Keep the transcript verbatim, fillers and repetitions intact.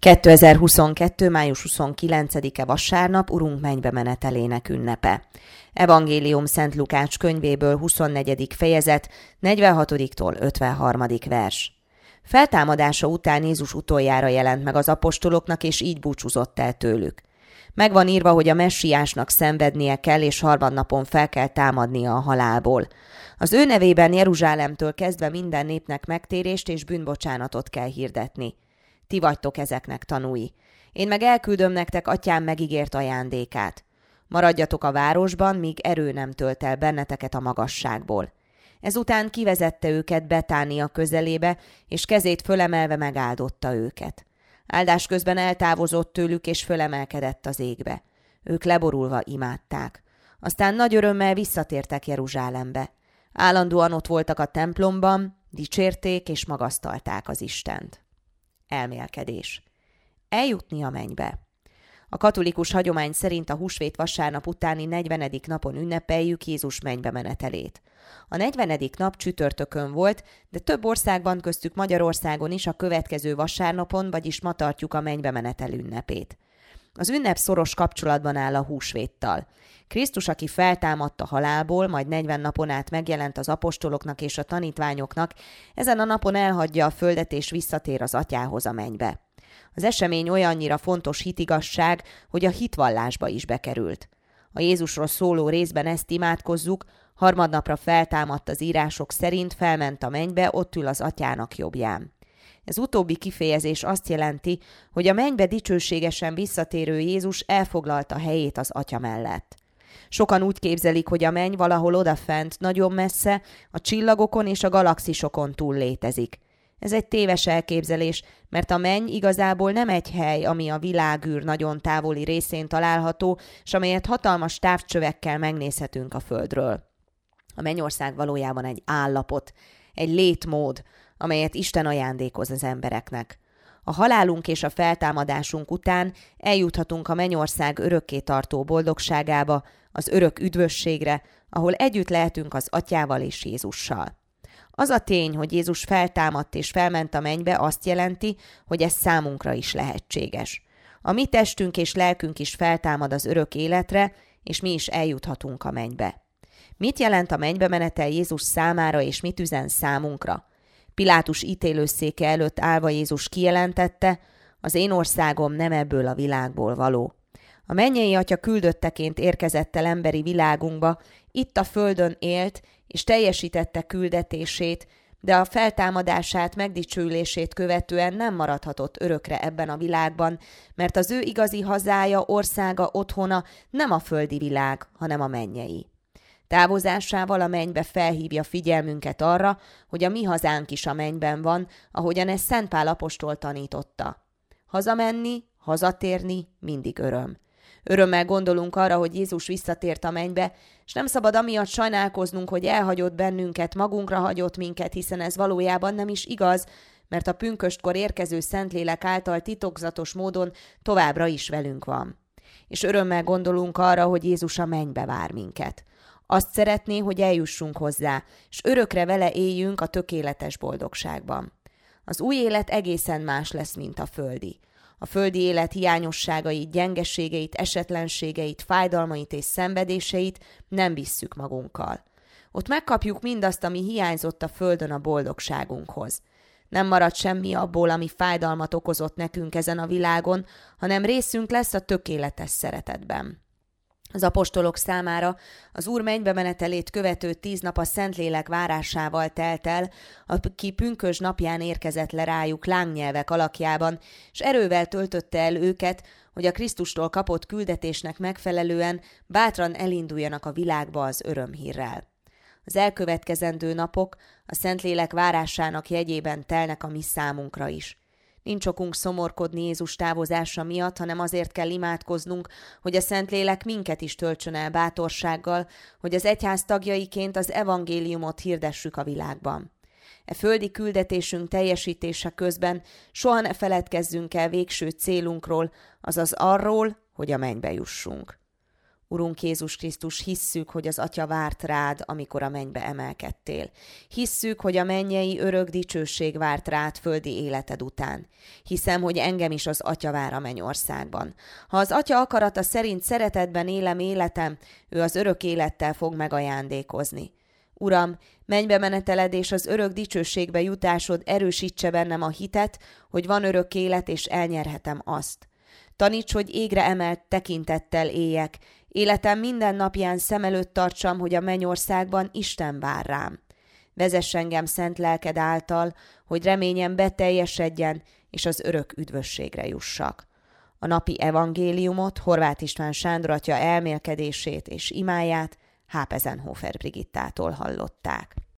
kétezer-huszonkettő. május huszonkilencedike vasárnap, Urunk mennybe menetelének ünnepe. Evangélium Szent Lukács könyvéből huszonnegyedik fejezet, negyvenhatodiktól ötvenharmadik vers. Feltámadása után Jézus utoljára jelent meg az apostoloknak, és így búcsúzott el tőlük. Megvan írva, hogy a messiásnak szenvednie kell, és harmadnapon fel kell támadnia a halálból. Az ő nevében Jeruzsálemtől kezdve minden népnek megtérést és bűnbocsánatot kell hirdetni. Ti vagytok ezeknek tanúi. Én meg elküldöm nektek atyám megígért ajándékát. Maradjatok a városban, míg erő nem tölt el benneteket a magasságból. Ezután kivezette őket Betánia közelébe, és kezét fölemelve megáldotta őket. Áldás közben eltávozott tőlük, és fölemelkedett az égbe. Ők leborulva imádták. Aztán nagy örömmel visszatértek Jeruzsálembe. Állandóan ott voltak a templomban, dicsérték és magasztalták az Istent. Elmélkedés. Eljutni a mennybe. A katolikus hagyomány szerint a húsvét vasárnap utáni negyvenedik napon ünnepeljük Jézus mennybe menetelét. A negyvenedik nap csütörtökön volt, de több országban, köztük Magyarországon is a következő vasárnapon, vagyis ma tartjuk a mennybe menetel ünnepét. Az ünnep szoros kapcsolatban áll a húsvéttal. Krisztus, aki feltámadt a halálból, majd negyven napon át megjelent az apostoloknak és a tanítványoknak, ezen a napon elhagyja a földet és visszatér az atyához a mennybe. Az esemény olyannyira fontos hitigasság, hogy a hitvallásba is bekerült. A Jézusról szóló részben ezt imádkozzuk, harmadnapra feltámadt az írások szerint, felment a mennybe, ott ül az atyának jobbján. Ez utóbbi kifejezés azt jelenti, hogy a mennybe dicsőségesen visszatérő Jézus elfoglalta helyét az atya mellett. Sokan úgy képzelik, hogy a menny valahol odafent, nagyon messze, a csillagokon és a galaxisokon túl létezik. Ez egy téves elképzelés, mert a menny igazából nem egy hely, ami a világűr nagyon távoli részén található, s amelyet hatalmas távcsövekkel megnézhetünk a földről. A mennyország valójában egy állapot, egy létmód, amelyet Isten ajándékoz az embereknek. A halálunk és a feltámadásunk után eljuthatunk a mennyország örökké tartó boldogságába, az örök üdvösségre, ahol együtt lehetünk az atyával és Jézussal. Az a tény, hogy Jézus feltámadt és felment a mennybe, azt jelenti, hogy ez számunkra is lehetséges. A mi testünk és lelkünk is feltámad az örök életre, és mi is eljuthatunk a mennybe. Mit jelent a mennybe menetel Jézus számára, és mit üzen számunkra? Pilátus ítélőszéke előtt állva Jézus kijelentette, az én országom nem ebből a világból való. A mennyei atya küldötteként érkezett el emberi világunkba, itt a földön élt, és teljesítette küldetését, de a feltámadását, megdicsőülését követően nem maradhatott örökre ebben a világban, mert az ő igazi hazája, országa, otthona nem a földi világ, hanem a mennyei. Távozásával a mennybe felhívja figyelmünket arra, hogy a mi hazánk is a mennyben van, ahogyan ezt Szent Pál apostol tanította. Hazamenni, hazatérni mindig öröm. Örömmel gondolunk arra, hogy Jézus visszatért a mennybe, és nem szabad amiatt sajnálkoznunk, hogy elhagyott bennünket, magunkra hagyott minket, hiszen ez valójában nem is igaz, mert a pünköstkor érkező Szentlélek által titokzatos módon továbbra is velünk van. És örömmel gondolunk arra, hogy Jézus a mennybe vár minket. Azt szeretné, hogy eljussunk hozzá, és örökre vele éljünk a tökéletes boldogságban. Az új élet egészen más lesz, mint a földi. A földi élet hiányosságait, gyengeségeit, esetlenségeit, fájdalmait és szenvedéseit nem visszük magunkkal. Ott megkapjuk mindazt, ami hiányzott a földön a boldogságunkhoz. Nem marad semmi abból, ami fájdalmat okozott nekünk ezen a világon, hanem részünk lesz a tökéletes szeretetben. Az apostolok számára az Úr mennybe menetelét követő tíz nap a Szentlélek várásával telt el, aki pünkösd napján érkezett le rájuk lángnyelvek alakjában, és erővel töltötte el őket, hogy a Krisztustól kapott küldetésnek megfelelően bátran elinduljanak a világba az örömhírrel. Az elkövetkezendő napok a Szentlélek várásának jegyében telnek a mi számunkra is. Nincs okunk szomorkodni Jézus távozása miatt, hanem azért kell imádkoznunk, hogy a Szentlélek minket is töltsön el bátorsággal, hogy az egyház tagjaiként az evangéliumot hirdessük a világban. E földi küldetésünk teljesítése közben soha ne feledkezzünk el végső célunkról, azaz arról, hogy a mennybe jussunk. Urunk Jézus Krisztus, hisszük, hogy az Atya várt rád, amikor a mennybe emelkedtél. Hisszük, hogy a mennyei örök dicsőség várt rád földi életed után. Hiszem, hogy engem is az Atya vár a mennyországban. Ha az Atya akarata szerint szeretetben élem életem, ő az örök élettel fog megajándékozni. Uram, mennybe meneteled és az örök dicsőségbe jutásod erősítse bennem a hitet, hogy van örök élet és elnyerhetem azt. Taníts, hogy égre emelt tekintettel éljek, életem minden napján szem előtt tartsam, hogy a mennyországban Isten vár rám. Vezess engem szent lelked által, hogy reményem beteljesedjen, és az örök üdvösségre jussak. A napi evangéliumot, Horváth István Sándor atya elmélkedését és imáját Hápezenhofer Brigittától hallották.